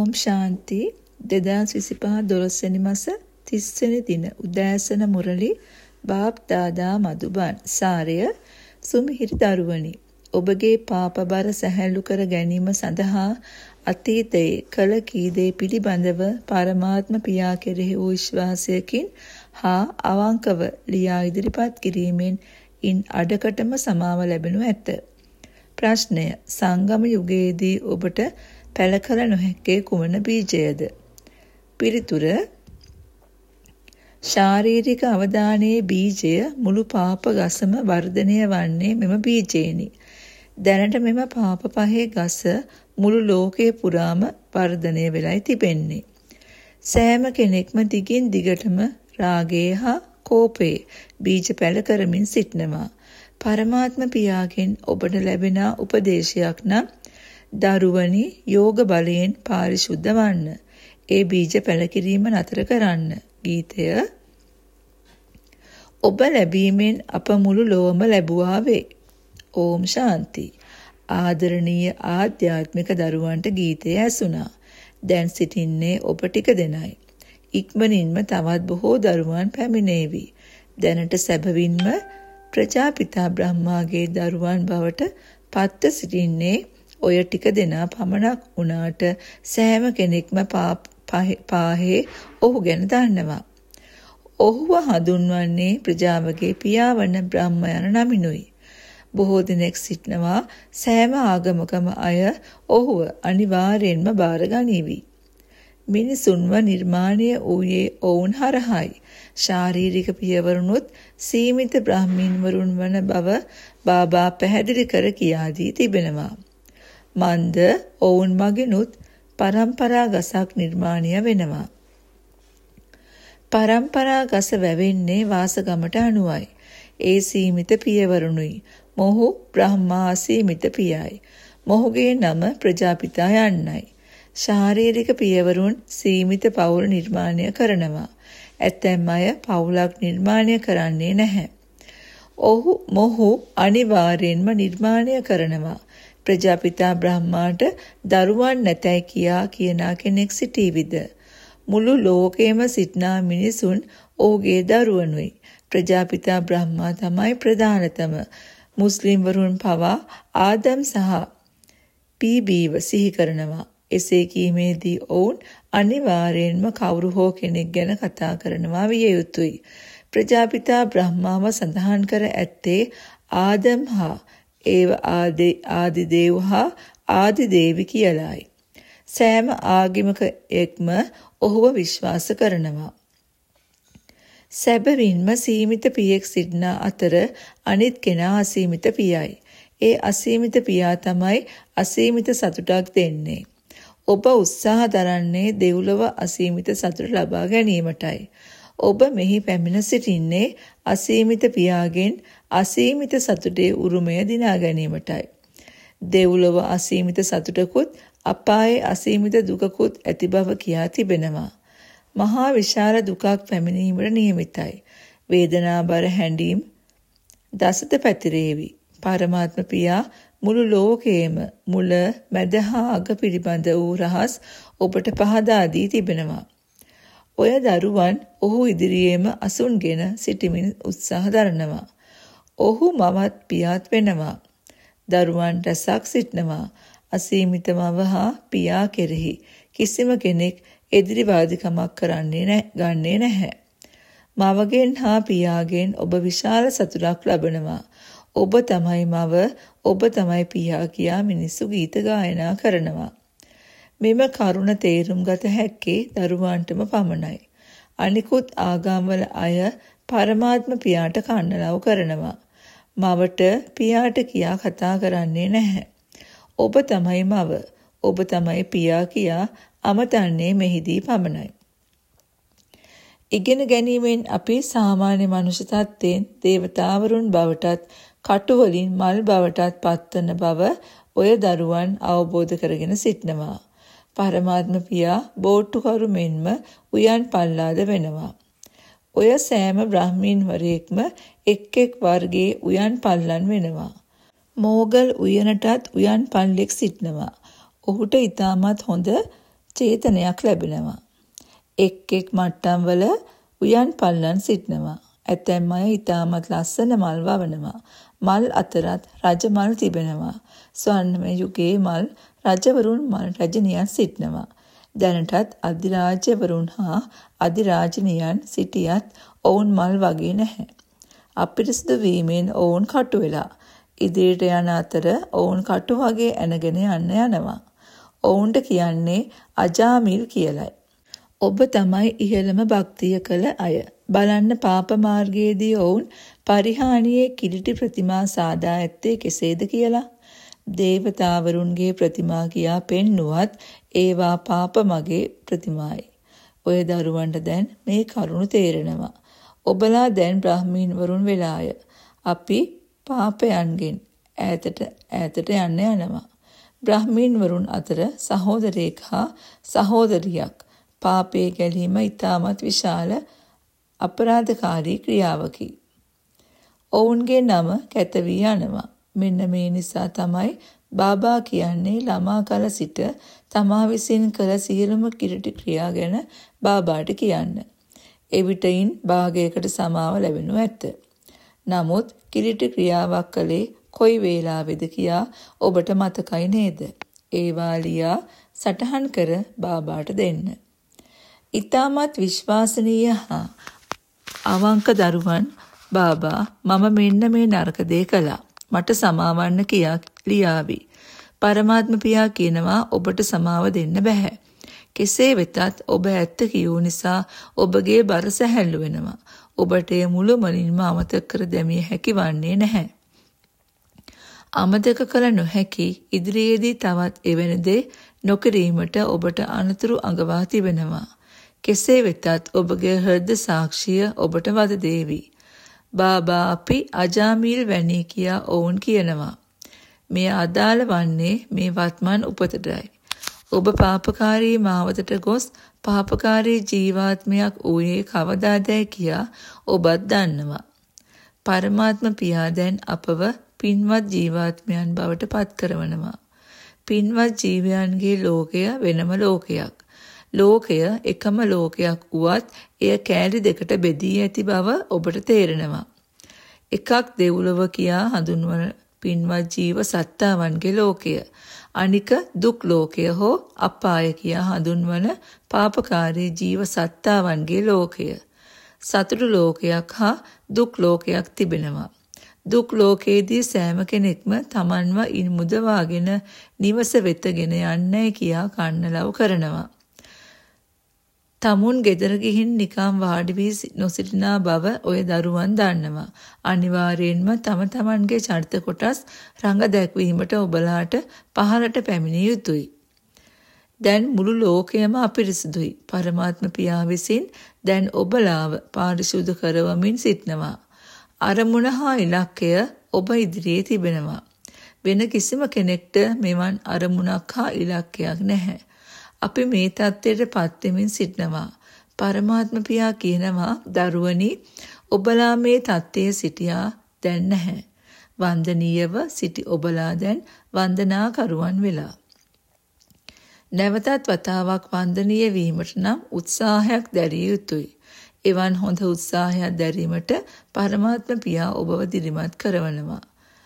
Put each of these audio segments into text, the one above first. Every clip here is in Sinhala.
ඕම් ශාන්ති 2025 12 වෙනි මාස 30 වෙනි දින උදෑසන මුරලි බාප් දාදා මදුබන් සාරය සුමිහිරි දරුවනි ඔබගේ පාපබර සැහැල්ලු කර ගැනීම සඳහා අතීතයේ කළ කී දේ පිළිබඳව පරමාත්ම පියා කෙරෙහි වූ විශ්වාසයකින් හා අවංකව ලියා ඉදිරිපත් කිරීමෙන් ඉන් අඩකටම සමාව ලැබෙනු ඇත. ප්‍රශ්නය සංගම යුගයේදී ඔබට පැල කළ නොහැක්කේ කුමන බීජයද? පිළිතුර ශාරීරික අවදානයේ බීජය මුළු පාප ගසම වර්ධනය වන්නේ මෙම බීජයෙනි. දැනට මෙම පාප පහේ ගස මුළු ලෝකයේ පුරාම වර්ධනය වෙලයි තිබෙන්නේ. සෑම කෙනෙක්ම දිගින් දිගටම රාගයේ හා කෝපයේ බීජ පැල කරමින් සිටනවා. පරමාත්ම පියාගෙන් ඔබට ලැබෙන උපදේශයක් නම් දරුවනි යෝග බලයෙන් පාරිශුද්ධ වන්න. ඒ බීජ පැල කිරීම නතර කරන්න. ගීතය ඔබ ලැබීමෙන් අප මුළු ලොවම ලැබුවා වේ. ඕම් ශාන්ති. ආදරණීය ආධ්‍යාත්මික දරුවන්ට ගීතය ඇසුණා. දැන් සිටින්නේ ඔබ ටික දෙනයි. ඉක්මනින්ම තවත් බොහෝ දරුවන් පැමිණේවි. දැනට සැබවින්ම ප්‍රජාපිතා බ්‍රහ්මාගේ දරුවන් බවට පත්ව සිටින්නේ ඔය ටික දෙනා පමණක් වුණාට සෑම කෙනෙක්ම පාහේ ඔහු ගැන දන්නවා. ඔහුව හඳුන්වන්නේ ප්‍රජාවගේ පියාවන බ්‍රහ්ම යන නමිනුයි. බොහෝ දෙනෙක් සිටනවා සෑම ආගමකම අය ඔහුව අනිවාර්යෙන්ම බාර ගනීවි. මිනිසුන්ව නිර්මාණය වූයේ ඔවුන් හරහායි. ශාරීරික පියවරුනුත් සීමිත බ්‍රාහ්මීන් වරුන් වන බව බාබා පැහැදිලි කර කියා දී තිබෙනවා. මන්ද ඔවුන් මගිනුත් පරම්පරා ගසක් නිර්මාණය වෙනවා. පරම්පරා ගස වැවෙන්නේ වාසගමට අනුවයි. ඒ සීමිත පියවරුනුයි. මොහු බ්‍රහ්මා සීමිත පියයි. මොහුගේ නම ප්‍රජාපිතා යන්නයි. ශාරීරික පියවරුන් සීමිත පවුල් නිර්මාණය කරනවා. ඇතැම් අය පවුලක් නිර්මාණය කරන්නේ නැහැ. මොහු අනිවාර්යෙන්ම නිර්මාණය කරනවා. ප්‍රජාපිතා බ්‍රහ්මාට දරුවන් නැතයි කියනා කෙනෙක් සිටීවිද? මුළු ලෝකයේම සිටනා මිනිසුන් ඔහුගේ දරුවනුයි. ප්‍රජාපිතා බ්‍රහ්මා තමයි ප්‍රධානතම. මුස්ලිම් වරුන් පවා ආදම් සහ පීබීව සිහි කරනවා. එසේ කීමේදී ඔවුන් අනිවාර්යෙන්ම කවුරු හෝ කෙනෙක් ගැන කතා කරනවා විය යුතුයි. ප්‍රජාපිතා බ්‍රහ්මාව සඳහන් කර ඇත්තේ ආදම් හා ඒව ආදි දේව හා ආදි දේවි කියලායි. සෑම ආගමික එක්ම ඔහුව විශ්වාස කරනවා. සැබවින්ම සීමිත පියෙක් සිටින අතර අනිත් කෙනා අසීමිත පියයි. ඒ අසීමිත පියා තමයි අසීමිත සතුටක් දෙන්නේ. ඔබ උත්සාහ දරන්නේ දෙව්ලොව අසීමිත සතුට ලබා ගැනීමටයි. ඔබ මෙහි පැමිණ සිටින්නේ අසීමිත පියාගෙන් අසීමිත සතුටේ උරුමය දිනා ගැනීමටයි. දෙව්ලොව අසීමිත සතුටකුත් අපායේ අසීමිත දුකකුත් ඇති බව කියා තිබෙනවා. මහා විශාල දුකක් පැමිණීමට නියමිතයි. වේදනාබර හැඬීම් දසත පැතිරේවි. පරමාත්ම පියා මුළු ලෝකයේම මුල මැද හා අග පිළිබඳ වූ රහස් ඔබට පහදා දී තිබෙනවා. ඔය දරුවන් ඔහු ඉදිරියේම අසුන්ගෙන සිටමින් උත්සාහ දරනවා. ඔහු මවත් පියාත් වෙනවා. දරුවන් රැසක් සිටනවා. අසීමිත මව හා පියා කෙරෙහි කිසිම කෙනෙක් එදිරිවාදිකමක් ගන්නේ නැහැ. මවගෙන් හා පියාගෙන් ඔබ විශාල සතුටක් ලබනවා. ඔබ තමයි මව, ඔබ තමයි පියා කියා මිනිස්සු ගීත ගායනා කරනවා. මෙම කරුණ තේරුම් ගත හැක්කේ දරුවන්ටම පමණයි. අනිකුත් ආගම්වල අය පරමාත්ම පියාට කන්නලව් කරනවා. මවට පියාට කියා කතා කරන්නේ නැහැ. ඔබ තමයි මව, ඔබ තමයි පියා කියා අමතන්නේ මෙහිදී පමණයි. ඉගෙන ගැනීමෙන් අපි සාමාන්‍ය මනුෂ්‍ය තත්ත්වයෙන් දේවතාවරුන් බවටත් කටුවලින් මල් බවටත් පත්වන බව ඔය දරුවන් අවබෝධ කරගෙන සිටනවා. පරමාත්ම පියා බෝට්ටුකරු මෙන්ම උයන් පල්ලාද වෙනවා. ඔය සෑම බ්‍රාහ්මීන් වරයෙක්ම එක් වර්ගයේ උයන් පල්ලන් වෙනවා. මෝගල් උයනටත් උයන් පල්ලෙක් සිටනවා. ඔහුට ඊටමත් හොඳ චේතනයක් ලැබෙනවා. එක් එක් මට්ටම් වල උයන් පල්ලන් සිටනවා. ඇතැම් අය ඊටමත් ලස්සන මල් වවනවා. මල් අතරත් රජ මල් තිබෙනවා. ස්වර්ණමය යුගයේ මල් රජවරුන් මල් රජනියන් සිටනවා. දැනටත් අධිරාජ්‍යවරුන් හා අධිරාජනියන් සිටියත් ඔවුන් මල් වගේ නැහැ. අපිරිසිදු වීමෙන් ඔවුන් කටු වෙලා ඉදිරියට යන අතර ඔවුන් කටු වගේ ඇනගෙන යනවා. ඔවුන්ට කියන්නේ අජාමිල් කියලයි. ඔබ තමයි ඉහළම භක්තිය කළ අය. බලන්න පාප මාර්ගයේදී ඔවුන් පරිහානියේ කිලිටි ප්‍රතිමා සාදා ඇත්තේ කෙසේද කියලා. දේවතාවරුන්ගේ ප්‍රතිමා කියා පෙන්නුවත් ඒවා පාප මගේ ප්‍රතිමායි. ඔය දරුවන්ට දැන් මේ කරුණ තේරෙනවා. ඔබලා දැන් බ්‍රාහ්මීන් වරුන් වෙලාය. අපි පාපයන්ගෙන් ඈතට යනවා. බ්‍රාහ්මීන් වරුන් අතර සහෝදරයෙක් හා සහෝදරියක් පාපයේ ගැලීම ඉතාමත් විශාල අපරාධකාරී ක්‍රියාවකි. ඔවුන්ගේ නම කැත වී යනවා. මෙන්න මේ නිසා තමයි බාබා කියන්නේ ළමා කල සිට තමා විසින් කළ සියලුම කිලිටි ක්‍රියා ගැන බාබාට කියන්න. එවිටයින් භාගයකට සමාව ලැබෙනු ඇත. නමුත් කිලිටි ක්‍රියාවක් කළේ කොයි වේලාවේද කියා ඔබට මතකයි නේද? ඒවා ලියා සටහන් කර බාබාට දෙන්න. ඊටමත් විශ්වාසනීය හා අවංක දරුවන් බාබා මම මෙන්න මේ නරක දේ කළා. මට සමාවන්න කියා ලියාවි. පරමාත්ම පියා කියනවා ඔබට සමාව දෙන්න බෑ. කෙසේ වෙතත් ඔබ ඇත්ත කියූ නිසා ඔබගේ බර සැහැල්ලු වෙනවා. ඔබට ඒ මුළුමනින්ම අමතක කර දැමිය හැකි වන්නේ නැහැ. අමතක කළ නොහැකි ඉදිරියේදී තවත් එවැනි දේ නොකිරීමට ඔබට අනතුරු අඟවා තිබෙනවා. කෙසේ වෙතත් ඔබගේ හෘද සාක්ෂිය ඔබට වද දේවි. බාබා අපි අජාමීල් වැනි කියා ඔවුන් කියනවා. මෙය අදාළ වන්නේ මේ වත්මන් උපතටයි. ඔබ පාපකාරී මාවතට ගොස් පාපකාරී ජීවාත්මයක් වූයේ කවදාදැයි කියා ඔබත් දන්නවා. පරමාත්ම පියා දැන් අපව පින්වත් ජීවාත්මයන් බවට පත් කරවනවා. පින්වත් ජීවයන්ගේ ලෝකය වෙනම ලෝකයක්. ලෝකය එකම ලෝකයක් වුවත් එය කෑලි දෙකට බෙදී ඇති බව ඔබට තේරෙනවා. එකක් දෙව්ලොව කියා හඳුන්වන පින්වත් ජීව සත්තාවන්ගේ ලෝකය. අනික දුක් ලෝකය හෝ අපාය කියා හඳුන්වන පාපකාරී ජීව සත්තාවන්ගේ ලෝකය. සතුටු ලෝකයක් හා දුක් ලෝකයක් තිබෙනවා. දුක් ලෝකයේදී සෑම කෙනෙක්ම තමන්ව මුදවාගෙන නිවස වෙතගෙන යන්නයි කියා කන්නලව් කරනවා. තමුන් ගෙදර ගිහින් නිකම් වාඩි වී නොසිටිනා බව ඔය දරුවන් දන්නවා. අනිවාර්යයෙන්ම තම තමන්ගේ චරිත කොටස් රඟ දැක්වීමට ඔබලාට පහළට පැමිණිය යුතුයි. දැන් මුළු ලෝකයම අපිරිසුදුයි. පරමාත්ම පියා විසින් දැන් ඔබලාව පාරිශුද්ධ කරවමින් සිටනවා. අරමුණ හා ඉලක්කය ඔබ ඉදිරියේ තිබෙනවා. වෙන කිසිම කෙනෙක්ට මෙවන් අරමුණක් හා ඉලක්කයක් නැහැ. අපි මේ தත්ත්වයට පත් වෙමින් සිටනවා. පරමාත්ම පියා කියනවා දරුවනි ඔබලා මේ தත්ත්වයේ සිටියා දැන් නැහැ. වන්දනීයව සිටි ඔබලා දැන් වන්දනාකරුවන් වෙලා. නැවතත් වතාවක් වන්දනීය වීමට නම් උත්සාහයක් දැරිය යුතුයි. එවන් හොඳ උත්සාහයක් දැරීමට පරමාත්ම පියා ඔබව දිරිමත් කරවනවා.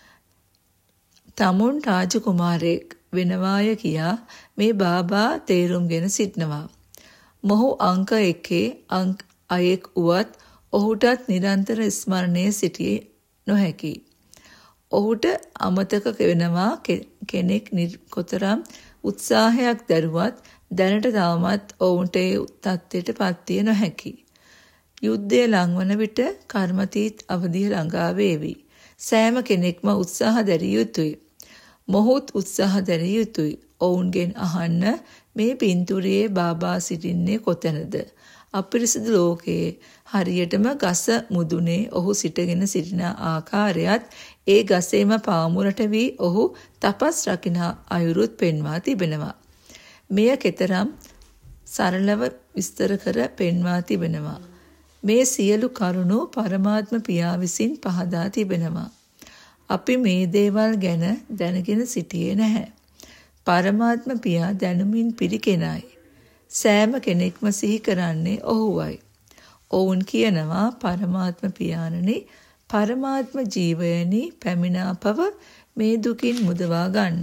තමුන් රාජකුමාරයෙක් වෙනවාය කියා මේ බාබා තේරුම්ගෙන සිටනවා. මොහු අංක 1 අයෙක් වුවත් ඔහුටත් නිරන්තර ස්මරණයේ සිටියේ නොහැකි. ඔහුට අමතක වෙනවා කෙනෙක් කොතරම් උත්සාහයක් දරුවත් දැනට තවමත් ඔවුන්ට ඒ තත්ත්වයට පත්විය නොහැකි. යුද්ධය ලංවන විට කර්මතීත් අවධිය ළඟා වේවි. සෑම කෙනෙක්ම උත්සාහ දැරිය යුතුයි. මොහොත් උත්සාහ දැරිය යුතුයි. ඔවුන්ගෙන් අහන්න මේ පින්තූරයේ බාබා සිටින්නේ කොතැනද? අපිරිසිදු ලෝකයේ හරියටම ගස මුදුනේ ඔහු සිටගෙන සිටින ආකාරයත් ඒ ගසේම පාමුලට වී ඔහු තපස් රකින අයුරුත් පෙන්වා තිබෙනවා. මෙය කෙතරම් සරලව විස්තර කර පෙන්වා තිබෙනවා. මේ සියලු කරුණු පරමාත්ම පියා විසින් පහදා තිබෙනවා. අපි මේ දේවල් ගැන දැනගෙන සිටියේ නැහැ. පරමාත්ම පියා දැනුමින් පිරි කෙනයි. සෑම කෙනෙක්ම සිහි කරන්නේ ඔහුවයි. ඔවුන් කියනවා පරමාත්ම පියාණනි පරමාත්ම ජීවයනි පැමිණාපව මේ දුකින් මුදවා ගන්න.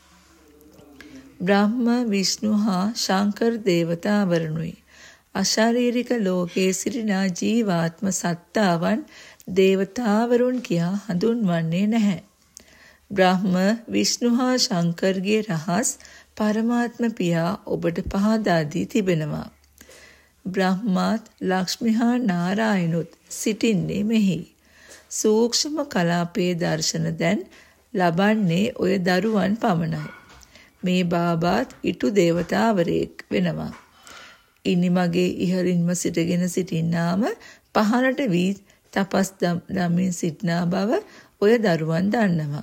බ්‍රහ්ම විෂ්ණු හා ශංකර දේවතාවරුනුයි අශාරීරික ලෝකයේ සිටිනා ජීවාත්ම සත්තාවන් දේවතාවරුන් කියා හඳුන්වන්නේ නැහැ. බ්‍රහ්ම විෂ්ණු හා ශංකර්ගේ රහස් පරමාත්ම පියා ඔබට පහදා දී තිබෙනවා. බ්‍රහ්මාත් ලක්ෂ්මී හා නාරායනුත් සිටින්නේ මෙහි. සූක්ෂම කලාපයේ දර්ශන දැන් ලබන්නේ ඔය දරුවන් පමණයි. මේ බාබාත් ඊටු දේවතාවරයෙක් වෙනවා. ඉනිමගේ ඉහළින්ම සිටගෙන සිටින්නාම පහළට වී තපස් දමින් සිටනා බව ඔය දරුවන් දන්නවා.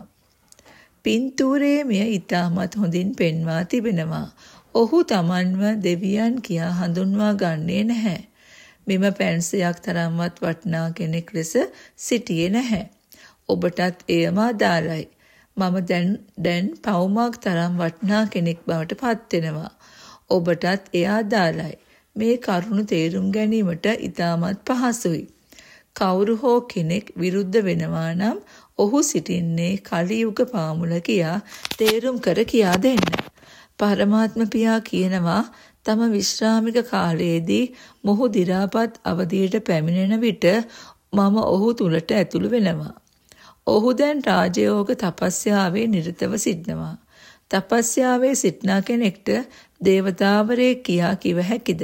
පින්තූරයේ මෙය ඊටමත් හොඳින් පෙන්වා තිබෙනවා. ඔහු තමන්ව දෙවියන් කියා හඳුන්වා ගන්නේ නැහැ. මෙම පැන්සයක් තරම්වත් වටිනා කෙනෙක් ලෙස සිටියේ නැහැ. ඔබටත් එයම අදාළයි. මම දැන් පවුමක් තරම් වටිනා කෙනෙක් බවට පත් වෙනවා. ඔබටත් එය අදාළයි. මේ කරුණ තේරුම් ගැනීමට ඉතාමත් පහසුයි. කවුරු හෝ කෙනෙක් විරුද්ධ වෙනවා නම් ඔහු සිටින්නේ කලියුග පාමුල කියා තේරුම් කර කියා දෙන්න. පරමාත්ම පියා කියනවා තම විශ්‍රාමික කාලයේදී මොහු දි รา පත් අවධියට පැමිණෙන විට මම ඔහු තුලට ඇතුළු වෙනවා. ඔහු දැන් රාජයෝග තපස්යාවේ නිරතව සිටිනවා. තපස්යාවේ සිටනා කෙනෙක්ට දේවතාවරේ කියා කිව හැකිද?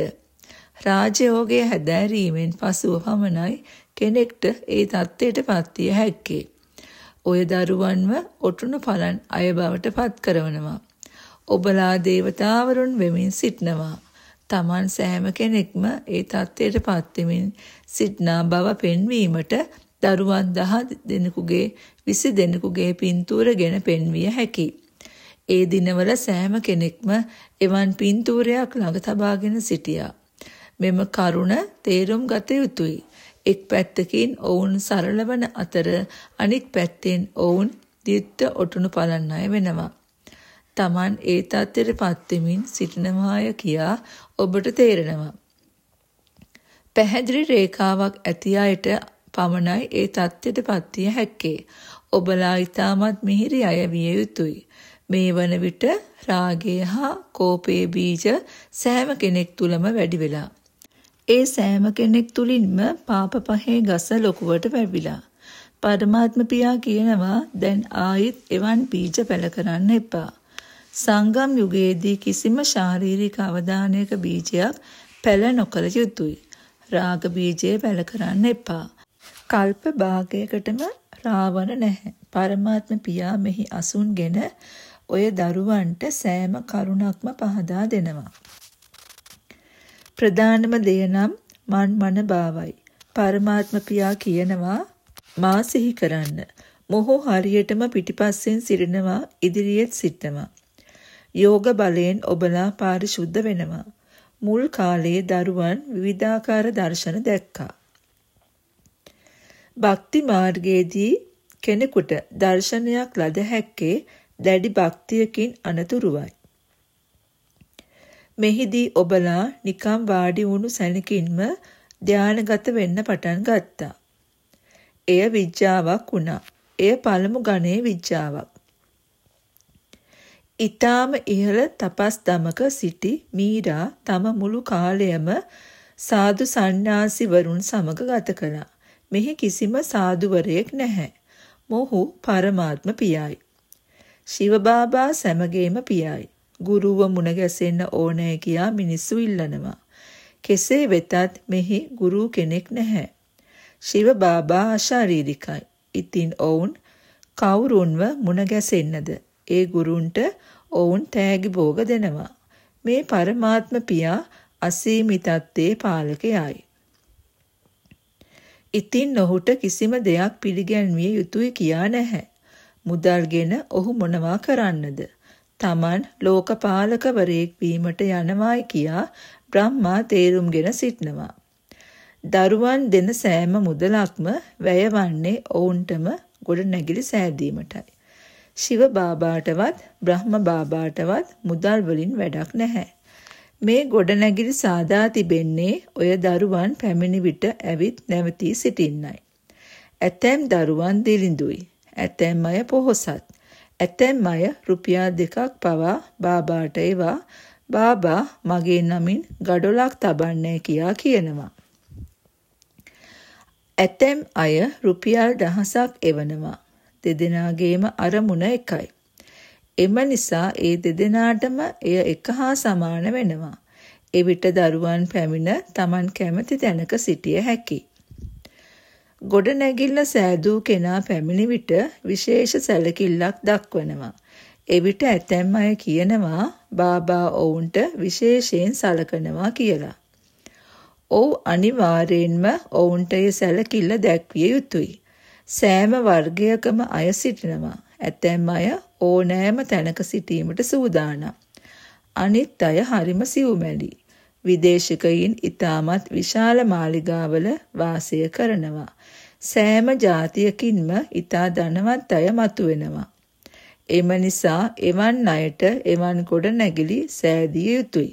රාජයෝගයේ හැදෑරීමෙන් පසුව පමණයි කෙනෙක්ට ඒ தත්ත්වයට පත්විය හැක්කේ. ඔය දරුවන්ව ඔටුනු පලන් අය බවට පත් කරනවා. ඔබලා දේවතාවරුන් වෙමින් සිටනවා. Taman සෑම කෙනෙක්ම ඒ தත්ත්වයට පත්වෙමින් සිටනා බව පෙන්වීමට දරුවන් 10 දෙනෙකුගේ 20 දෙනෙකුගේ පින්තූරගෙන පෙන්විය හැකියි. ඒ දිනවල සෑම කෙනෙක්ම එවන් පින්තූරයක් ළඟ තබාගෙන සිටියා. මෙම කරුණ තේරුම් ගත යුතුයි. එක් පැත්තකින් ඔවුන් සරල වන අතර අනික් පැත්තෙන් ඔවුන් දිත්ත ඔටුනු පලන් අය වෙනවා. Taman ඒ තත්ත්වයට පත්වෙමින් සිටිනවාය කියා ඔබට තේරෙනවා. පැහැදිලි රේඛාවක් ඇති අයට පමණයි ඒ තත්ත්වයට පත්විය හැක්කේ. ඔබලා ඊටමත් මිහිරි අය විය යුතුයි. මේ වන විට රාගය හා කෝපයේ බීජ සෑම කෙනෙක් තුලම වැඩි වෙලා. ඒ සෑම කෙනෙක් තුලින්ම පාප පහේ ගස ලොකුවට වැවිලා. පරමාත්ම පියා කියනවා දැන් ආයිත් එවන් බීජ පැල කරන්න එපා. සංගම් යුගයේදී කිසිම ශාරීරික අවදානයක බීජයක් පැල නොකළ යුතුයි. රාග බීජය පැල කරන්න එපා. කල්ප භාගයකටම රාවණ නැහැ. පරමාත්ම පියා මෙහි අසුන්ගෙන ඔය දරුවන්ට සෑම කරුණක්ම පහදා දෙනවා. ප්‍රධානම දේ නම් මන භාවයි. පරමාත්ම පියා කියනවා මා සිහි කරන්න. මොහු හරියටම පිටිපස්සෙන් සිටිනවා ඉදිරියෙත් සිටනවා. යෝග බලයෙන් ඔබලා පාරිශුද්ධ වෙනවා. මුල් කාලයේ දරුවන් විවිධාකාර දර්ශන දැක්කා. භක්ති මාර්ගයේදී කෙනෙකුට දර්ශනයක් ලද හැක්කේ දැඩි භක්තියකින් අනතුරුවයි. මෙහිදී ඔබලා නිකම් වාඩි වුණු සැනකින්ම ධානයගත වෙන්න පටන් ගත්තා. එය විඥාවක් වුණා. එය පළමු ගණයේ විඥාවක්. ඊටාම ඉහළ තපස් දමක සිටි මීරා තම මුළු කාලයම සාදු සන්නාසි වරුන් සමග ගත කළා. මෙහි කිසිම සාදුවරයෙක් නැහැ. මොහු පරමාත්ම පියයි. ශිව බාබා සමගේම පියයි. ගුරුව මුණ ගැසෙන්න ඕනෑ කියා මිනිස්සු ඉල්ලනවා. කෙසේ වෙතත් මෙහි ගුරු කෙනෙක් නැහැ. ශිව බාබා අශාරීරිකයි. ඉතින් ඔවුන් කවුරුන්ව මුණ ගැසෙන්නද? ඒ ගුරුන්ට ඔවුන් තෑගි භෝග දෙනවා. මේ පරමාත්ම පියා අසීමිතත්වයේ පාලකයයි. ඉතින් ඔහුට කිසිම දෙයක් පිළිගැන්විය යුතුය කියා නැහැ. මුදල්ගෙන ඔහු මොනවා කරන්නද? Taman ලෝකපාලකවරයෙක් වීමට යනවායි කියා බ්‍රහ්මා තේරුම්ගෙන සිටනවා. දරුවන් දෙන සෑම මුදලක්ම වැයවන්නේ ඔවුන්ටම ගොඩනැගිලි සෑදීමටයි. ශිව බාබාටවත් බ්‍රහ්ම බාබාටවත් මුදල් වලින් වැඩක් නැහැ. මේ ගොඩනැගිලි සාදා තිබෙන්නේ ඔය දරුවන් පැමිණි විට ඇවිත් නැවතී සිටින්නයි. ඇතැම් දරුවන් දිලිඳුයි. ඇතැම් අය පොහොසත්. ඇතැම් අය රුපියල් 2ක් පවා බාබාට එවා බාබා මගේ නමින් ගඩොලක් තබන්නේ කියා කියනවා. ඇතැම් අය රුපියල් 1000ක් එවනවා. දෙදෙනාගේම අරමුණ එකයි. එම නිසා ඒ දෙදෙනාටම එය එක හා සමාන වෙනවා. එවිට දරුවන් පැමිණ Taman කැමති තැනක සිටිය හැකියි. ගොඩනැගිල්ල සෑදූ කෙනා පැමිණි විට විශේෂ සැලකිල්ලක් දක්වනවා. එවිට ඇතැම් අය කියනවා බාබා ඔවුන්ට විශේෂයෙන් සලකනවා කියලා. ඔව් අනිවාර්යෙන්ම ඔවුන්ට ඒ සැලකිල්ල දැක්විය යුතුයි. සෑම වර්ගයකම අය සිටිනවා. ඇතැම් අය ඕනෑම තැනක සිටීමට සූදානම්. අනිත් අය හරිම සිව්මැලි. විදේශිකයින් ඉතාමත් විශාල මාලිගාවල වාසය කරනවා. සෑම ජාතියකින්ම ඉතා ධනවත් අය මතුවෙනවා. එම නිසා එවන් අයට එවන් ගොඩනැගිලි සෑදිය යුතුයි.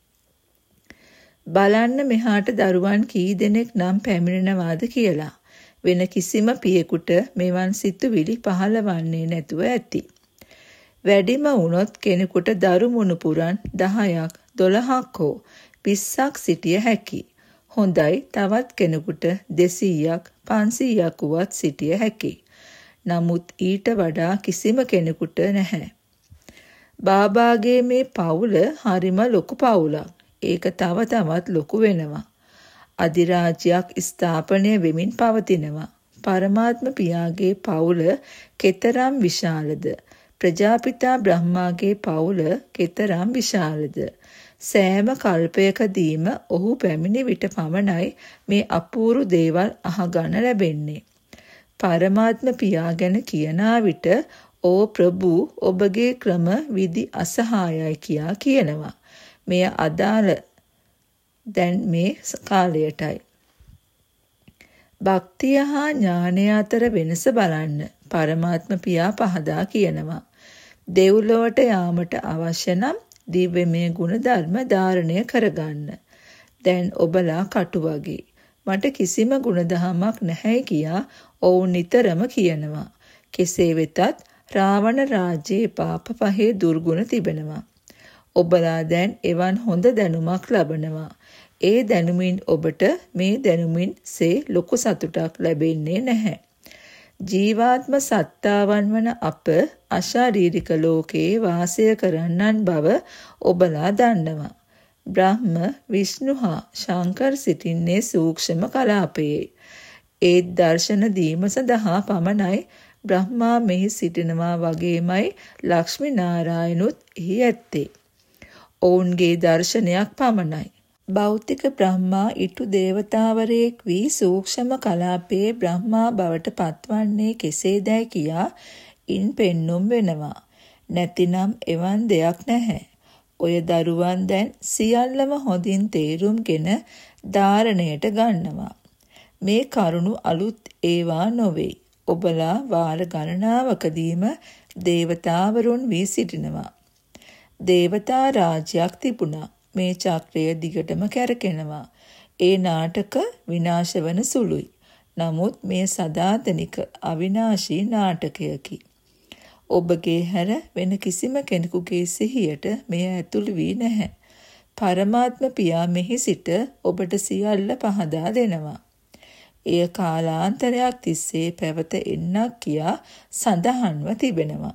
බලන්න මෙහාට දරුවන් කී දෙනෙක් නම් පැමිණෙනවාද කියලා. වෙන කිසිම පියෙකුට මෙවන් සිතුවිලි පහළවන්නේ නැතුව ඇති. වැඩිම වුණොත් කෙනෙකුට දරු මුණුපුරන් 10ක් 12ක් හෝ 20ක් සිටිය හැකියි. හොඳයි තවත් කෙනෙකුට 200ක් 500ක් වුවත් සිටිය හැකියි. නමුත් ඊට වඩා කිසිම කෙනෙකුට නැහැ. බාබාගේ මේ පවුල හරිම ලොකු පවුලක්. ඒක තව තවත් ලොකු වෙනවා. අධිරාජ්‍යයක් ස්ථාපනය වෙමින් පවතිනවා. පරමාත්ම පියාගේ පවුල කෙතරම් විශාලද? ප්‍රජාපිතා බ්‍රහ්මාගේ පවුල කෙතරම් විශාලද? සෑම කල්පයකදීම ඔහු පැමිණි විට පමණයි මේ අපූරු දේවල් අහගන්න ලැබෙන්නේ. පරමාත්ම පියා ගැන කියනා විට "ඕ ප්‍රභු ඔබගේ ක්‍රම විදි අසහායයි" කියා කියනවා. මෙය අදාළ දැන් මේ කාලයටයි. භක්තිය හා ඥානය අතර වෙනස බලන්න පරමාත්ම පියා පහදා කියනවා. දෙව්ලොවට යාමට අවශ්‍ය නම් දිව්‍යමය ගුණ ධර්ම ධාරණය කරගන්න. දැන් ඔබලා කටු වගේ. මට කිසිම ගුණධර්මයක් නැහැ කියා ඔවුන් නිතරම කියනවා. කෙසේ වෙතත් රාවණ රාජ්‍යයේ පාප පහේ දුර්ගුණ තිබෙනවා. ඔබලා දැන් එවන් හොඳ දැනුමක් ලබනවා. ඒ දැනුමින් ඔබට මේ දැනුමින් සේ ලොකු සතුටක් ලැබෙන්නේ නැහැ. ජීවාත්ම සත්තාවන් වන අප අශාරීරික ලෝකයේ වාසය කරන්නන් බව ඔබලා දන්නවා. බ්‍රහ්ම, විෂ්ණු හා ශංකර් සිටින්නේ සූක්ෂම කලාපයේ. ඒ දර්ශන දීම සඳහා පමණයි බ්‍රහ්මා මෙහි සිටිනවා වගේමයි ලක්ෂ්මී නාරායණුත් එහි ඇත්තේ. ඔවුන්ගේ දර්ශනයක් පමණයි. භෞතික බ්‍රහ්මා ඊටු දේවතාවරයෙක් වී සූක්ෂම කලාපයේ බ්‍රහ්මා බවට පත්වන්නේ කෙසේදැයි කියා ඉන් පෙන්눔 වෙනවා. නැතිනම් එවන් දෙයක් නැහැ. ඔය දරුවන් දැන් සියල්ලම හොඳින් තේරුම්ගෙන ධාරණයට ගන්නවා. මේ කරුණු අලුත් ඒවා නොවේ. ඔබලා වාර ගණනාවකදීම දේවතාවරුන් වී සිටිනවා. දේවතා රාජ්‍යයක් තිබුණා. මේ චක්‍රය දිගටම කැරකෙනවා. ඒ නාටක විනාශ වන සුළුයි. නමුත් මේ සදාතනික අවිනාශී නාටකයකි. ඔබගේ හැර වෙන කිසිම කෙනෙකුගේ සිහියට මෙය ඇතුළු වී නැහැ. පරමාත්ම පියා මෙහි සිට ඔබට සියල්ල පහදා දෙනවා. එය කාලාන්තරයක් තිස්සේ පැවත එන්නක් කියා සඳහන්ව තිබෙනවා.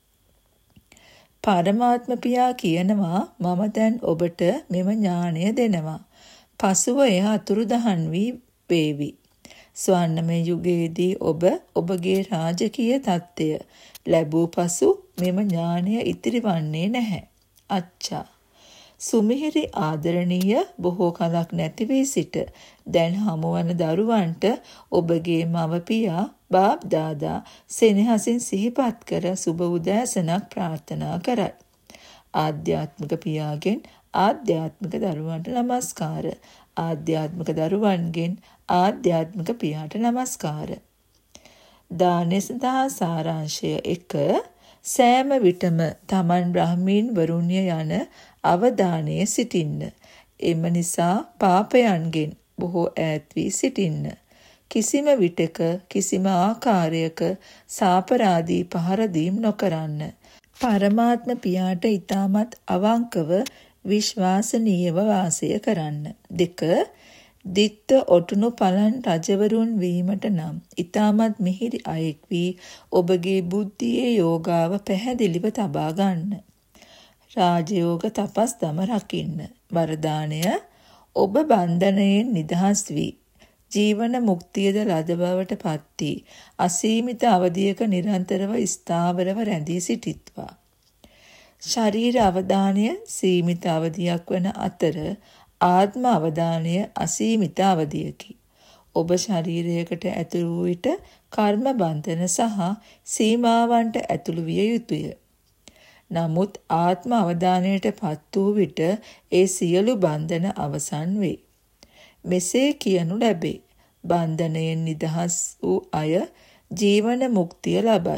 පරමාත්ම පියා කියනවා මම දැන් ඔබට මෙම ඥාණය දෙනවා. පසුව එය අතුරුදහන් වී වේවි. ස්වර්ණමය යුගයේදී ඔබ ඔබගේ රාජකීය තත්ත්වය ලැබූ පසු මෙම ඥාණය ඉතිරි වන්නේ නැහැ. අච්චා. සුමිහිරි ආදරණීය බොහෝ කලක් නැති වී සිට දැන් හමුවන දරුවන්ට ඔබගේ මව පියා බාප් දාදා සෙනෙහසින් සිහිපත් කර සුබ උදෑසනක් ප්‍රාර්ථනා කරයි. ආධ්‍යාත්මික පියාගෙන් ආධ්‍යාත්මික දරුවන්ට නමස්කාර. ආධ්‍යාත්මික දරුවන්ගෙන් ආධ්‍යාත්මික පියාට නමස්කාර. දානෙ සඳහා සාරාංශය 1. සෑම විටම තමන් බ්‍රාහ්මීන් වරුන්ය යන අවධානයේ සිටින්න. එම නිසා පාපයන්ගෙන් බොහෝ ඈත් වී සිටින්න. කිසිම විටක කිසිම ආකාරයක සාපරාදී පහර දීම් නොකරන්න. පරමාත්ම පියාට ඊටමත් අවංකව විශ්වාසනීයව වාසය කරන්න. 2. දිත්ත ඔටුනු පලන් රජවරුන් වීමට නම් ඊටමත් මිහිරි අයෙක් වී ඔබගේ බුද්ධියේ යෝගාව පැහැදිලිව තබා ගන්න. රාජයෝග තපස් දම රකින්න. වරදානය ඔබ බන්ධනයෙන් නිදහස් වී ජීවන මුක්තියද ලද බවට පත් වී අසීමිත අවධියක නිරන්තරව ස්ථාවරව රැඳී සිටිත්වා. ශරීර අවධානය සීමිත අවධියක් වන අතර ආත්ම අවධානය අසීමිත අවධියකි. ඔබ ශරීරයකට ඇතුළු වූ විට කර්ම බන්ධන සහ සීමාවන්ට ඇතුළු විය යුතුය. නමුත් ආත්ම අවධානයට පත් වූ විට ඒ සියලු බන්ධන අවසන් වේ. මෙසේ කියනු ලැබේ. බන්ධනයෙන් නිදහස් වූ අය ජීවන මුක්තිය ලබයි.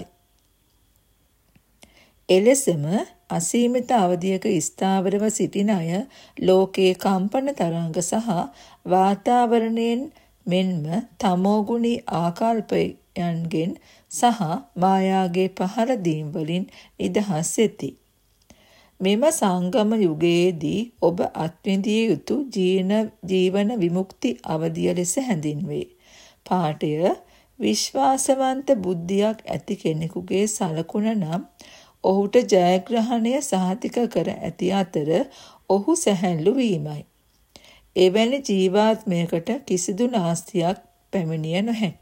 එලෙසම අසීමිත අවධියක ස්ථාවරව සිටින අය ලෝකයේ කම්පන තරංග සහ වාතාවරණයෙන් මෙන්ම තමෝගුණී ආකල්පයන්ගෙන් සහ මායාගේ පහර දීම් වලින් නිදහස් වෙති. මෙම සංගම යුගයේදී ඔබ අත්විඳිය යුතු ජීවන විමුක්ති අවධිය ලෙස හැඳින්වේ. පාඨය විශ්වාසවන්ත බුද්ධියක් ඇති කෙනෙකුගේ සලකුණ නම් ඔහුට ජයග්‍රහණය සහතික කර ඇති අතර ඔහු සැහැල්ලු වීමයි. එවැනි ජීවාත්මයකට කිසිදු නාස්තියක් පැමිණිය නොහැක.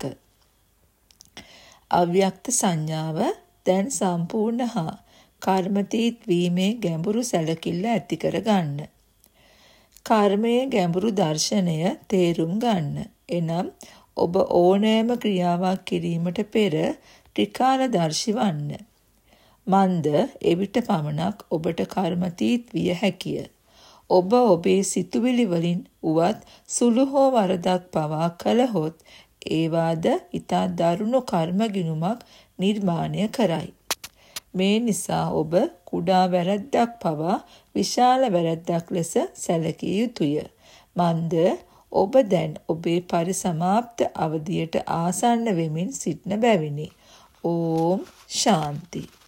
අව්‍යක්ත සංඥාව දැන් සම්පූර්ණ හා කර්මතීත් වීමේ ගැඹුරු සැලකිල්ල ඇති කර ගන්න. කර්මයේ ගැඹුරු දර්ශනය තේරුම් ගන්න. එනම් ඔබ ඕනෑම ක්‍රියාවක් කිරීමට පෙර ත්‍රිකාලදර්ශී වන්න. මන්ද එවිට පමණක් ඔබට කර්මතීත් විය හැකිය. ඔබ ඔබේ සිතුවිලි වලින් උවත් සුළු හෝ වරදක් පවා කළහොත් ඒවාද ඊතා දරුණු කර්ම ගිණුමක් නිර්මාණය කරයි. මේ නිසා ඔබ කුඩා වැරැද්දක් පවා විශාල වැරැද්දක් ලෙස සැලකිය යුතුය. මන්ද ඔබ දැන් ඔබේ පරිසමාප්ත අවධියට ආසන්න වෙමින් සිටින බැවිනි. ඕම් ශාන්ති.